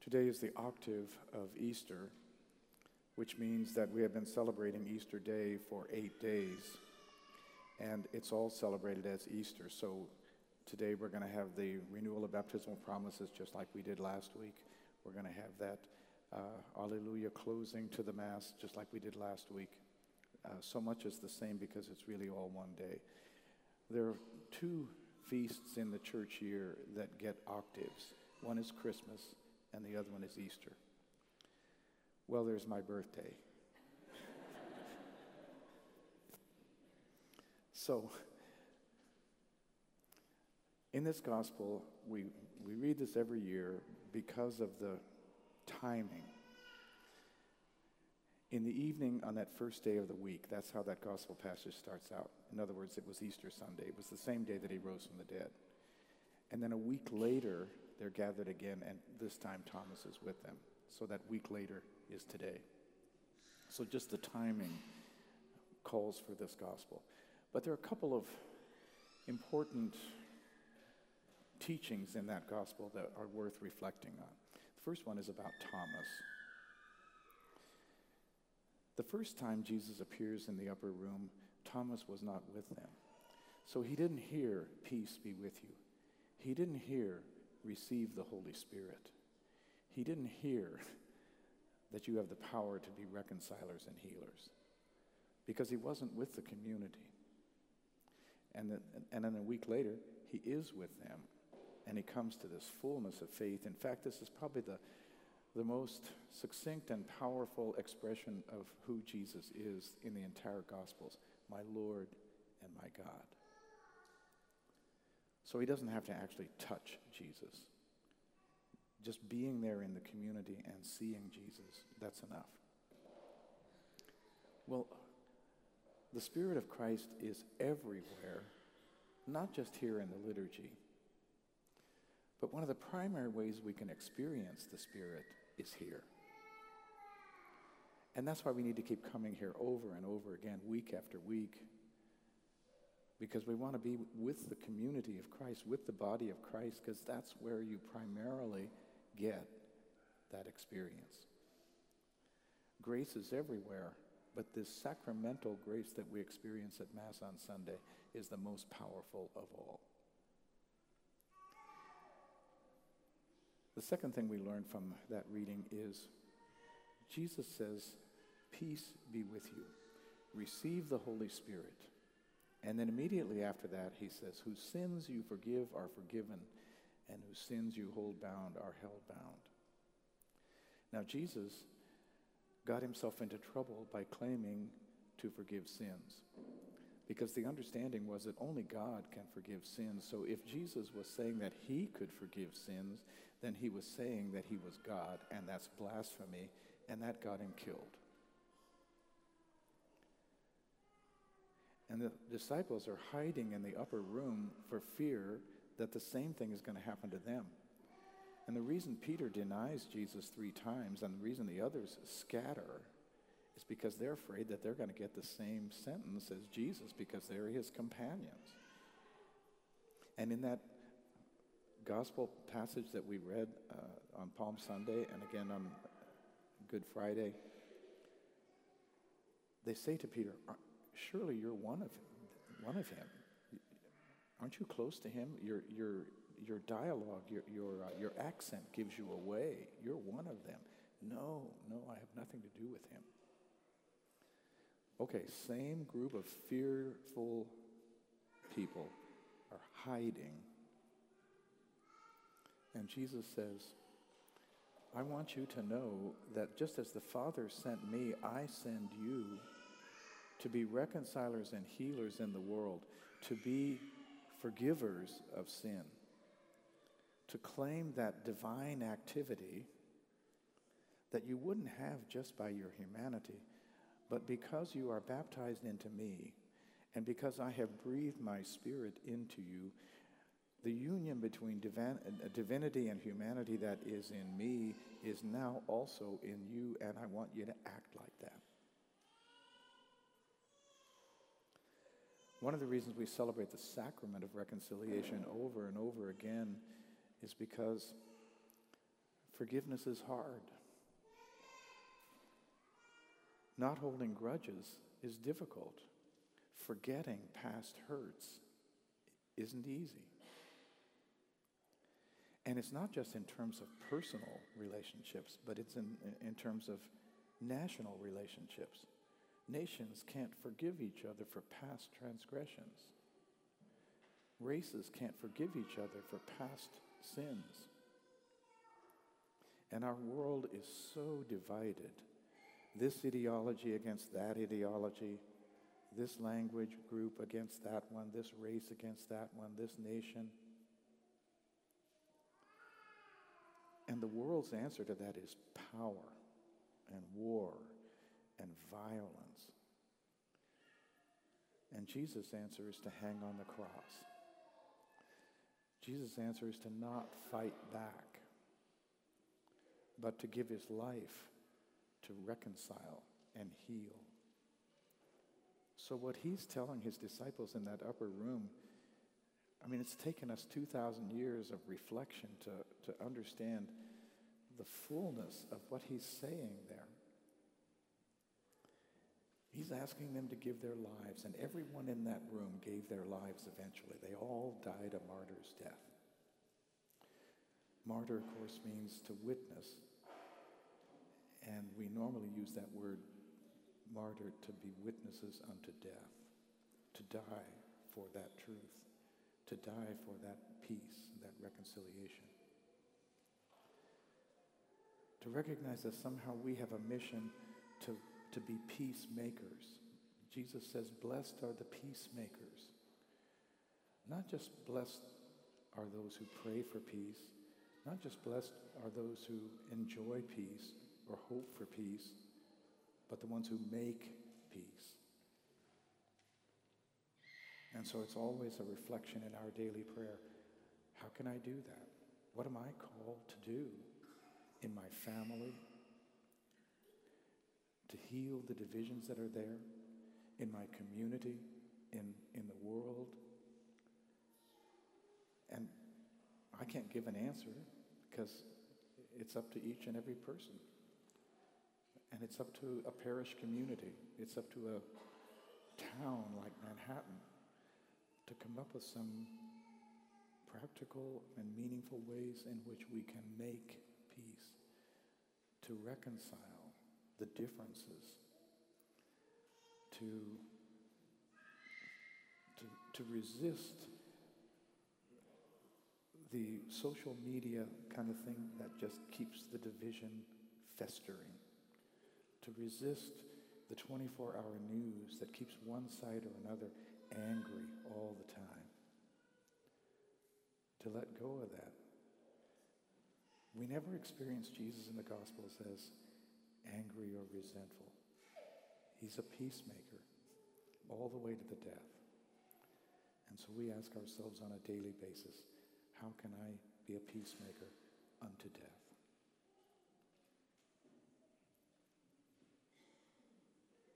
Today is the octave of Easter, which means that we have been celebrating Easter Day for 8 days, and it's all celebrated as Easter. So today we're going to have the renewal of baptismal promises just like we did last week. We're going to have that Alleluia closing to the Mass just like we did last week. So much is the same because it's really all one day. There are two feasts in the church year that get octaves. One is Christmas and the other one is Easter. Well, there's my birthday. So, in this gospel, we read this every year because of the timing. In the evening on that first day of the week, that's how that gospel passage starts out. In other words, it was Easter Sunday. It was the same day that he rose from the dead. And then a week later, they're gathered again, and this time Thomas is with them. So that week later is today. So just the timing calls for this gospel. But there are a couple of important teachings in that gospel that are worth reflecting on. The first one is about Thomas. The first time Jesus appears in the upper room, Thomas was not with them. So he didn't hear, "Peace be with you." He didn't hear, "Receive the Holy Spirit." He didn't hear that you have the power to be reconcilers and healers, because he wasn't with the community. And then a week later, he is with them, and he comes to this fullness of faith. In fact, this is probably the most succinct and powerful expression of who Jesus is in the entire Gospels: my Lord and my God. So he doesn't have to actually touch Jesus. Just being there in the community and seeing Jesus, that's enough. Well, the Spirit of Christ is everywhere, not just here in the liturgy. But one of the primary ways we can experience the Spirit is here. And that's why we need to keep coming here over and over again, week after week, because we want to be with the community of Christ, with the body of Christ, because that's where you primarily get that experience. Grace is everywhere, but this sacramental grace that we experience at Mass on Sunday is the most powerful of all. The second thing we learn from that reading is Jesus says, "Peace be with you. Receive the Holy Spirit." And then immediately after that, he says, "Whose sins you forgive are forgiven, and whose sins you hold bound are held bound." Now, Jesus got himself into trouble by claiming to forgive sins, because the understanding was that only God can forgive sins. So if Jesus was saying that he could forgive sins, then he was saying that he was God, and that's blasphemy, and that got him killed. And the disciples are hiding in the upper room for fear that the same thing is going to happen to them. And the reason Peter denies Jesus 3 times, and the reason the others scatter, is because they're afraid that they're going to get the same sentence as Jesus, because they're his companions. And in that gospel passage that we read on Palm Sunday and again on Good Friday, they say to Peter, "Surely you're one of him. Aren't you close to him? Your dialogue, your accent gives you away. You're one of them." No, I have nothing to do with him. Okay, same group of fearful people are hiding. And Jesus says, "I want you to know that just as the Father sent me, I send you to be reconcilers and healers in the world, to be forgivers of sin, to claim that divine activity that you wouldn't have just by your humanity, but because you are baptized into me, and because I have breathed my Spirit into you, the union between divinity and humanity that is in me is now also in you, and I want you to act like that." One of the reasons we celebrate the sacrament of reconciliation over and over again is because Forgiveness is hard. Not holding grudges is difficult. Forgetting past hurts isn't easy. And it's not just in terms of personal relationships, but it's in terms of national relationships. Nations can't forgive each other for past transgressions. Races can't forgive each other for past sins. And our world is so divided. This ideology against that ideology, this language group against that one, this race against that one, this nation. And the world's answer to that is power and war and violence. And Jesus' answer is to hang on the cross. Jesus' answer is to not fight back, but to give his life to reconcile and heal. So what he's telling his disciples in that upper room, I mean, it's taken us 2,000 years of reflection to understand the fullness of what he's saying there. He's asking them to give their lives, and everyone in that room gave their lives eventually. They all died a martyr's death. Martyr, of course, means to witness, and we normally use that word martyr to be witnesses unto death, to die for that truth, to die for that peace, that reconciliation. To recognize that somehow we have a mission to be peacemakers. Jesus says, blessed are the peacemakers. Not just blessed are those who pray for peace, not just blessed are those who enjoy peace or hope for peace, but the ones who make peace. And so it's always a reflection in our daily prayer. How can I do that? What am I called to do in my family? To heal the divisions that are there in my community, in the world. And I can't give an answer because it's up to each and every person. And it's up to a parish community. It's up to a town like Manhattan to come up with some practical and meaningful ways in which we can make peace, to reconcile the differences, to resist the social media kind of thing that just keeps the division festering, to resist the 24-hour news that keeps one side or another angry all the time, to let go of that. We never experience Jesus in the Gospels as angry or resentful. He's a peacemaker all the way to the death. And so we ask ourselves on a daily basis, how can I be a peacemaker unto death?